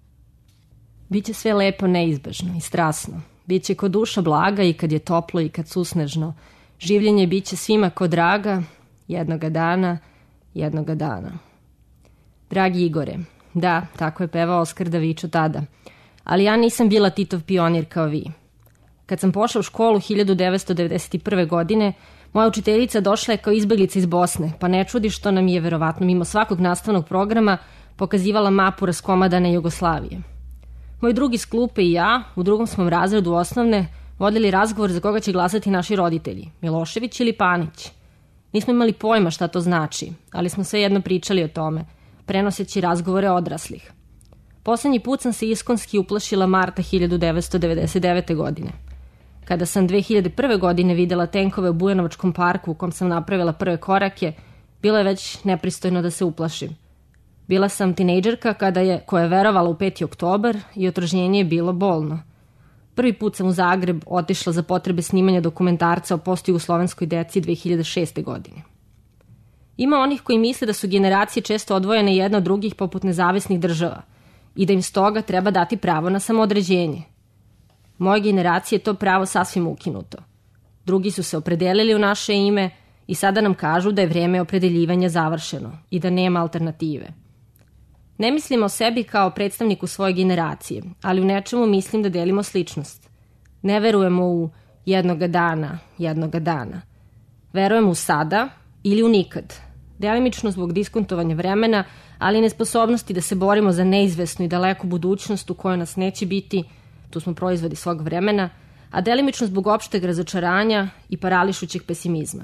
Biće sve lepo neizbežno i strasno. Biće ko duša blaga i kad je toplo i kad susnežno. Življenje biće svima ko draga, jednoga dana, jednoga dana. Dragi Igore, da, tako je pevao Oskar Daviću tada, ali ja nisam bila Titov pionir kao vi. Kad sam pošla u školu hiljadu devetsto devedeset prve. godine, moja učiteljica došla je kao izbeglica iz Bosne, pa ne čudi što nam je verovatno mimo svakog nastavnog programa pokazivala mapu raskomadane Jugoslavije. Moj drugi iz klupe i ja, u drugom smo razredu osnovne, vodili razgovor za koga će glasati naši roditelji, Milošević ili Panić. Nismo imali pojma šta to znači, ali smo svejedno pričali o tome, prenoseći razgovore odraslih. Poslednji put sam se iskonski uplašila marta hiljadu devetsto devedeset devete. godine. Kada sam dve hiljade prve. godine videla tenkove u Bujanovačkom parku u kom sam napravila prve korake, bilo je već nepristojno da se uplašim. Bila sam tinejdžerka kada je, koja je verovala u peti oktobar i otržnjenje je bilo bolno. Prvi put sam u Zagreb otišla za potrebe snimanja dokumentarca o postjugoslovenskoj deci dve hiljade šeste. godine. Ima onih koji misle da su generacije često odvojene jedna od drugih poput nezavisnih država i da im stoga treba dati pravo na samoodređenje. Moje generacije je to pravo sasvim ukinuto. Drugi su se opredelili u naše ime i sada nam kažu da je vreme opredeljivanja završeno i da nema alternative. Ne mislim o sebi kao predstavniku svoje generacije, ali u nečemu mislim da delimo sličnost. Ne verujemo u jednoga dana, jednoga dana. Verujemo u sada ili u nikad. Delimično zbog diskontovanja vremena, ali i nesposobnosti da se borimo za neizvesnu i daleku budućnost u kojoj nas neće biti, tu smo proizvodi svog vremena, a delimično zbog opšteg razočaranja i parališućeg pesimizma.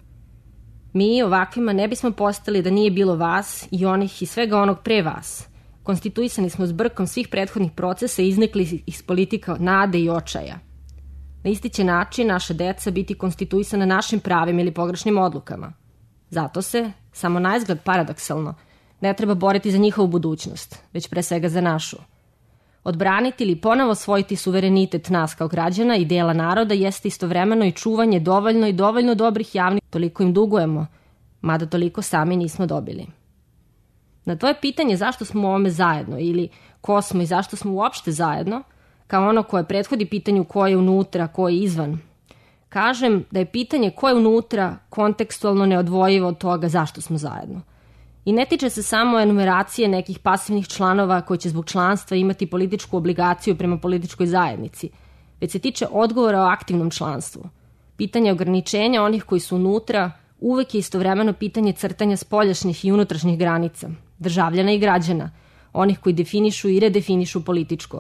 Mi ovakvima ne bismo postali da nije bilo vas i onih i svega onog pre vas. Konstituisani smo zbrkom svih prethodnih procesa i iznikli iz politika nade i očaja. Na isti će način naša deca biti konstituisana našim pravim ili pogrešnim odlukama. Zato se, samo naizgled paradoksalno, ne treba boriti za njihovu budućnost, već pre svega za našu. Odbraniti ili ponovo osvojiti suverenitet nas kao građana i dela naroda jeste istovremeno i čuvanje dovoljno i dovoljno dobrih javnih, toliko im dugujemo, mada toliko sami nismo dobili. Na tvoje pitanje zašto smo u ovome zajedno ili ko smo i zašto smo uopšte zajedno, kao ono koje prethodi pitanju ko je unutra, ko je izvan, kažem da je pitanje ko je unutra kontekstualno neodvojivo od toga zašto smo zajedno. I ne tiče se samo enumeracije nekih pasivnih članova koji će zbog članstva imati političku obligaciju prema političkoj zajednici, već se tiče odgovora o aktivnom članstvu. Pitanje ograničenja onih koji su unutra uvek je istovremeno pitanje crtanja spoljašnjih i unutrašnjih granica, državljana i građana, onih koji definišu i redefinišu političko.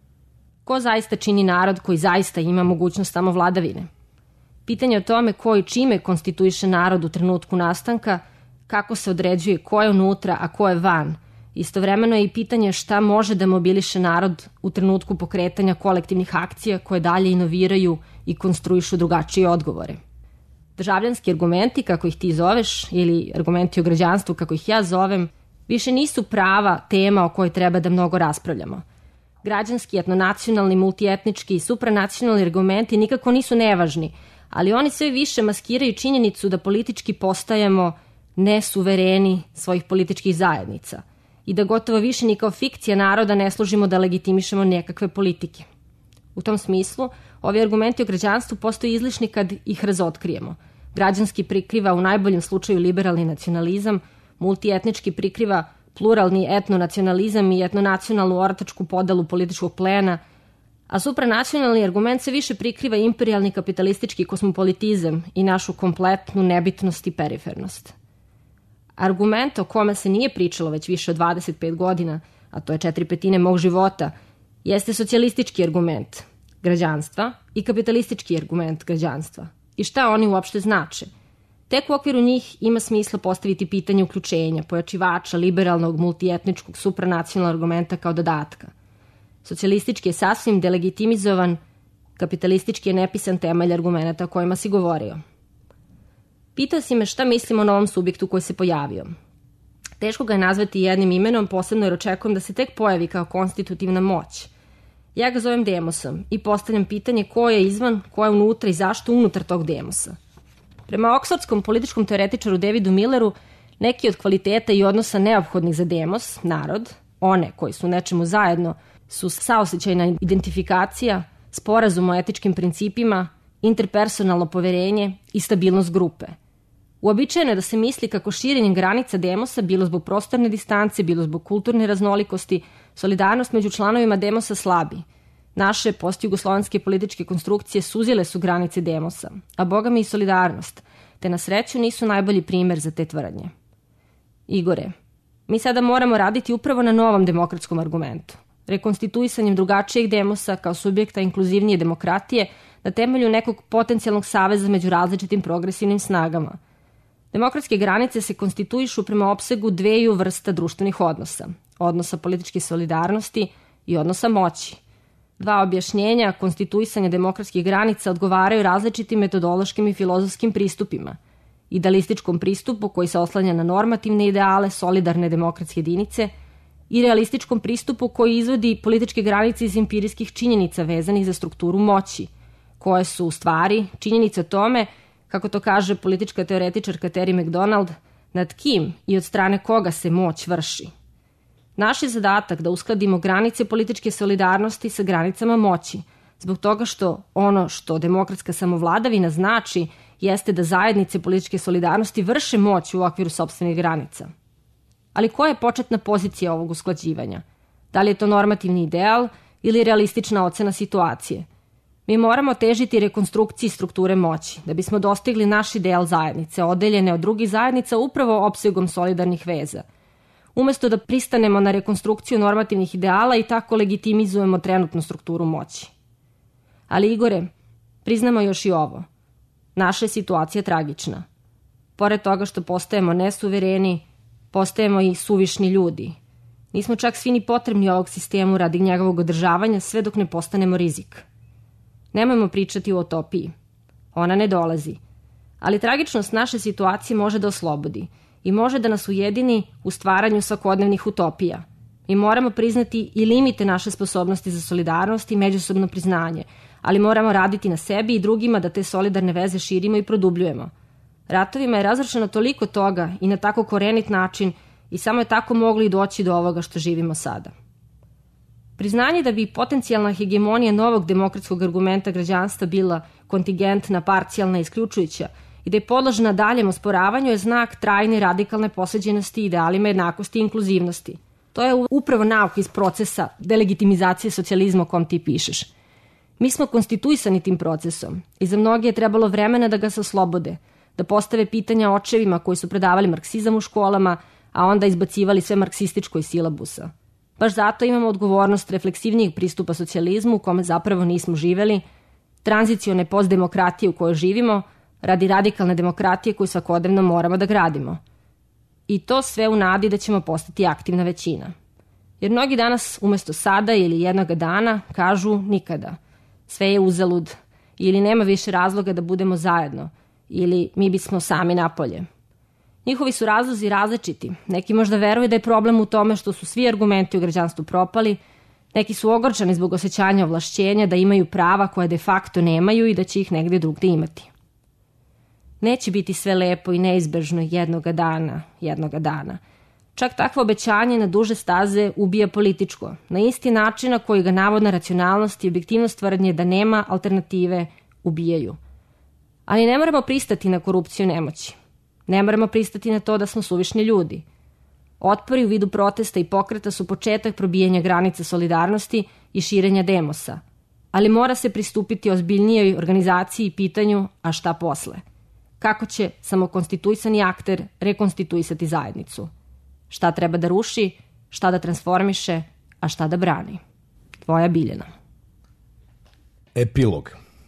Ko zaista čini narod koji zaista ima mogućnost samovladavine? Pitanje o tome ko i čime konstituiše narod u trenutku nastanka, kako se određuje ko je unutra, a ko je van. Istovremeno je i pitanje šta može da mobiliše narod u trenutku pokretanja kolektivnih akcija koje dalje inoviraju i konstruišu drugačije odgovore. Državljanski argumenti, kako ih ti zoveš, ili argumenti o građanstvu, kako ih ja zovem, više nisu prava tema o kojoj treba da mnogo raspravljamo. Građanski, etnonacionalni, multietnički i supranacionalni argumenti nikako nisu nevažni, ali oni sve više maskiraju činjenicu da politički postajemo nesuvereni svojih političkih zajednica i da gotovo više ni kao fikcija naroda ne služimo da legitimišemo nekakve politike. U tom smislu, ovi argumenti o građanstvu postaju izlišni kad ih razotkrijemo. Građanski prikriva u najboljem slučaju liberalni nacionalizam, multietnički prikriva pluralni etnonacionalizam i etnonacionalnu ortačku podelu političkog plena, a supranacionalni argument se više prikriva imperialni kapitalistički kosmopolitizam i našu kompletnu nebitnost i perifernost. Argument o kome se nije pričalo već više od dvadeset pet godina, a to je četiri petine mog života, jeste socijalistički argument građanstva i kapitalistički argument građanstva. I šta oni uopšte znače? Tek u okviru njih ima smisla postaviti pitanje uključenja, pojačivača, liberalnog, multietničkog, supranacionalnog argumenta kao dodatka. Socijalistički je sasvim delegitimizovan, kapitalistički je nepisan temelj argumenta o kojima si govorio. Pitao si me šta mislim o novom subjektu koji se pojavio. Teško ga je nazvati jednim imenom, posebno jer očekujem da se tek pojavi kao konstitutivna moć. Ja ga zovem demosom i postavljam pitanje ko je izvan, ko je unutra i zašto unutar tog demosa. Prema oksfordskom političkom teoretičaru Davidu Milleru, neki od kvaliteta i odnosa neophodnih za demos, narod, one koji su nečemu zajedno, su saosećajna identifikacija, sporazum o etičkim principima, interpersonalno poverenje i stabilnost grupe. Uobičajeno je da se misli kako širenjem granica demosa, bilo zbog prostorne distance, bilo zbog kulturne raznolikosti, solidarnost među članovima demosa slabi. Naše postjugoslovenske političke konstrukcije suzile su granice demosa, a bogami i solidarnost, te na sreću nisu najbolji primer za te tvrdnje. Igore, mi sada moramo raditi upravo na novom demokratskom argumentu, rekonstituisanjem drugačijeg demosa kao subjekta inkluzivnije demokratije na temelju nekog potencijalnog saveza među različitim progresivnim snagama. Demokratske granice se konstituišu prema opsegu dveju vrsta društvenih odnosa, odnosa političke solidarnosti i odnosa moći. Dva objašnjenja konstituisanja demokratskih granica odgovaraju različitim metodološkim i filozofskim pristupima. Idealističkom pristupu koji se oslanja na normativne ideale solidarne demokratske jedinice i realističkom pristupu koji izvodi političke granice iz empirijskih činjenica vezanih za strukturu moći, koje su u stvari činjenice o tome, kako to kaže politička teoretičarka Terry McDonald, nad kim i od strane koga se moć vrši. Naš je zadatak da uskladimo granice političke solidarnosti sa granicama moći, zbog toga što ono što demokratska samovladavina znači jeste da zajednice političke solidarnosti vrše moć u okviru sopstvenih granica. Ali koja je početna pozicija ovog usklađivanja? Da li je to normativni ideal ili realistična ocena situacije? Mi moramo težiti rekonstrukciji strukture moći, da bismo dostigli naš ideal zajednice, odeljene od drugih zajednica upravo opsegom solidarnih veza. Umesto da pristanemo na rekonstrukciju normativnih ideala i tako legitimizujemo trenutnu strukturu moći. Ali Igore, priznamo još i ovo. Naša je situacija tragična. Pored toga što postajemo nesuvereni, postajemo i suvišni ljudi. Nismo čak svi ni potrebni ovog sistemu radi njegovog održavanja sve dok ne postanemo rizik. Nemojmo pričati o utopiji. Ona ne dolazi. Ali tragičnost naše situacije može da oslobodi i može da nas ujedini u stvaranju svakodnevnih utopija. Mi moramo priznati i limite naše sposobnosti za solidarnost i međusobno priznanje, ali moramo raditi na sebi i drugima da te solidarne veze širimo i produbljujemo. Ratovima je razrušeno toliko toga i na tako korenit način i samo je tako mogli doći do ovoga što živimo sada. Priznanje da bi potencijalna hegemonija novog demokratskog argumenta građanstva bila kontingentna, parcijalna i isključujuća i da je podložena daljem osporavanju je znak trajne radikalne posveđenosti idealima jednakosti i inkluzivnosti. To je upravo nauka iz procesa delegitimizacije socijalizma o kom ti pišeš. Mi smo konstituisani tim procesom i za mnoge je trebalo vremena da ga se oslobode, da postave pitanja očevima koji su predavali marksizam u školama, a onda izbacivali sve marksističko iz silabusa. Baš zato imamo odgovornost refleksivnijeg pristupa socijalizmu u kome zapravo nismo živeli, tranzicione postdemokratije u kojoj živimo, radi radikalne demokratije koju svakodnevno moramo da gradimo. I to sve u nadi da ćemo postati aktivna većina. Jer mnogi danas umesto sada ili jednoga dana kažu nikada. Sve je uzalud ili nema više razloga da budemo zajedno ili mi bismo sami napolje. Njihovi su razlozi različiti. Neki možda veruju da je problem u tome što su svi argumenti u građanstvu propali, neki su ogorčani zbog osjećanja ovlašćenja da imaju prava koje de facto nemaju i da će ih negde drugde imati. Neće biti sve lepo i neizbežno jednoga dana, jednoga dana. Čak takvo obećanje na duže staze ubija političko, na isti način na koji ga navodna racionalnost i objektivnost tvrdnje da nema alternative ubijaju. Ali ne moramo pristati na korupciju nemoći. Ne moramo pristati na to da smo suvišni ljudi. Otpori u vidu protesta i pokreta su početak probijanja granica solidarnosti i širenja demosa. Ali mora se pristupiti ozbiljnijoj organizaciji i pitanju, a šta posle? Kako će samokonstituisani akter rekonstituisati zajednicu? Šta treba da ruši, šta da transformiše, a šta da brani? Tvoja Biljana. Epilog.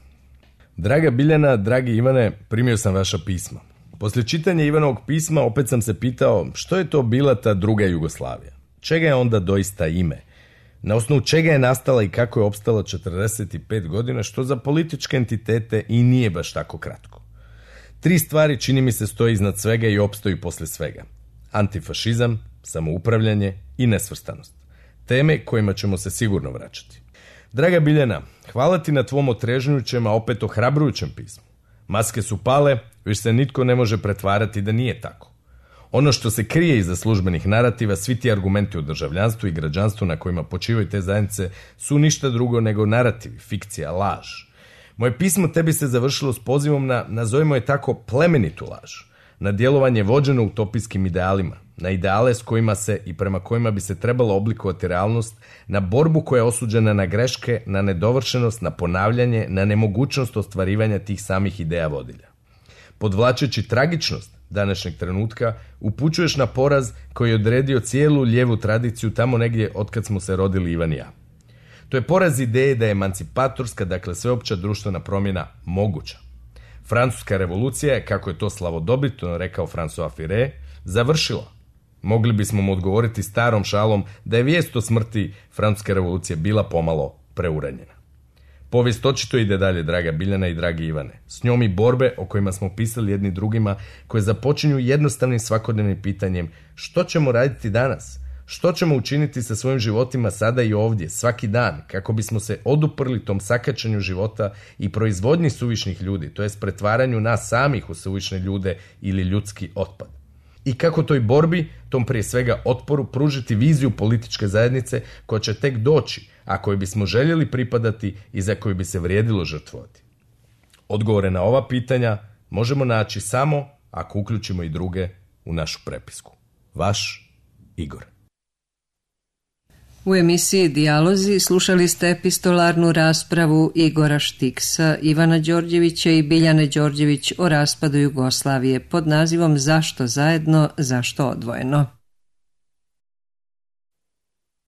Draga Biljana, dragi Ivane, primio sam vaša pisma. Poslije čitanja Ivanovog pisma opet sam se pitao što je to bila ta druga Jugoslavija. Čega je onda doista ime? Na osnovu čega je nastala i kako je opstala četrdeset pet godina, što za političke entitete i nije baš tako kratko. Tri stvari čini mi se stoji iznad svega i opstoji posle svega. Antifašizam, samoupravljanje i nesvrstanost. Teme kojima ćemo se sigurno vraćati. Draga Biljana, hvala ti na tvom otrežnjujućem, a opet ohrabrujućem pismu. Maske su pale, više se nitko ne može pretvarati da nije tako. Ono što se krije iza službenih narativa, svi ti argumenti o državljanstvu i građanstvu na kojima počivaju te zajednice su ništa drugo nego narativi, fikcija, laž. Moje pismo tebi se završilo s pozivom na, nazovimo je tako, plemenitu laž, na djelovanje vođeno utopijskim idealima, na ideale s kojima se i prema kojima bi se trebalo oblikovati realnost, na borbu koja je osuđena na greške, na nedovršenost, na ponavljanje, na nemogućnost ostvarivanja tih samih ideja vodilja. Podvlačeći tragičnost današnjeg trenutka, upućuješ na poraz koji je odredio cijelu lijevu tradiciju tamo negdje otkad smo se rodili Ivan i ja. To je poraz ideje da je emancipatorska, dakle sveopća društvena promjena moguća. Francuska revolucija je, kako je to slavodobitno rekao François Furet, završila. Mogli bismo mu odgovoriti starom šalom da je vijest o smrti Francuske revolucije bila pomalo preuranjena. Povijest očito ide dalje, draga Biljana i dragi Ivane. S njom i borbe o kojima smo pisali jedni drugima, koje započinju jednostavnim svakodnevnim pitanjem što ćemo raditi danas? Što ćemo učiniti sa svojim životima sada i ovdje, svaki dan, kako bismo se oduprli tom sakačenju života i proizvodnji suvišnih ljudi, to jest pretvaranju nas samih u suvišne ljude ili ljudski otpad. I kako toj borbi, tom prije svega otporu, pružiti viziju političke zajednice koja će tek doći, a kojoj bismo željeli pripadati i za koju bi se vrijedilo žrtvovati. Odgovore na ova pitanja možemo naći samo ako uključimo i druge u našu prepisku. Vaš Igor. U emisiji Dijalozi slušali ste epistolarnu raspravu Igora Štiksa, Ivana Đorđevića i Biljane Đorđević o raspadu Jugoslavije pod nazivom Zašto zajedno, zašto odvojeno?